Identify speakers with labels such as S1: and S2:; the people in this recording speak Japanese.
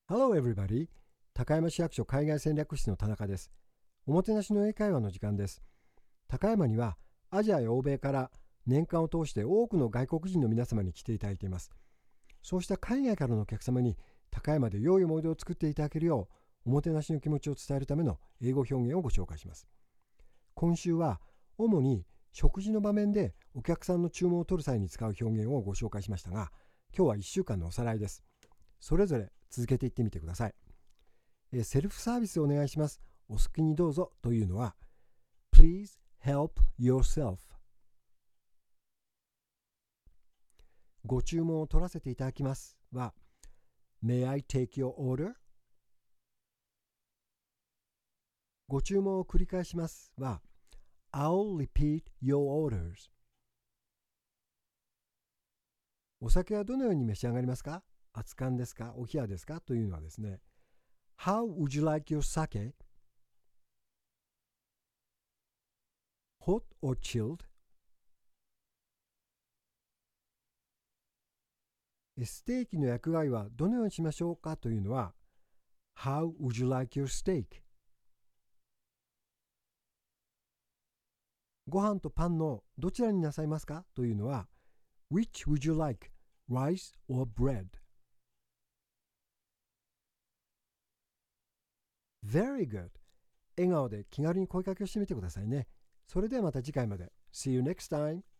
S1: Hello everybody! 高山市役所海外戦略室の田中です。おもてなしの英会話の時間です。高山にはアジアや欧米から年間を通して多くの外国人の皆様に来ていただいています。そうした海外からのお客様に高山で良い思い出を作っていただけるようおもてなしの気持ちを伝えるための英語表現をご紹介します。今週は主に食事の場面でお客さんの注文を取る際に使う表現をご紹介しましたが、今日は1週間のおさらいです。それぞれ続けていってみてください。セルフサービスをお願いします。お好きにどうぞというのは Please help yourself。 ご注文を取らせていただきますは May I take your order？ ご注文を繰り返しますは I'll repeat your orders。 お酒はどのように召し上がりますか？熱燗ですか？お冷やですか？というのはですね、How would you like your sake? Hot or chilled? ステーキの焼く具合はどのようにしましょうか？というのは How would you like your steak? ご飯とパンのどちらになさいますか？というのは Which would you like? Rice or bread? Very good! 笑顔で気軽に声かけをしてみてくださいね。それではまた次回まで。See you next time!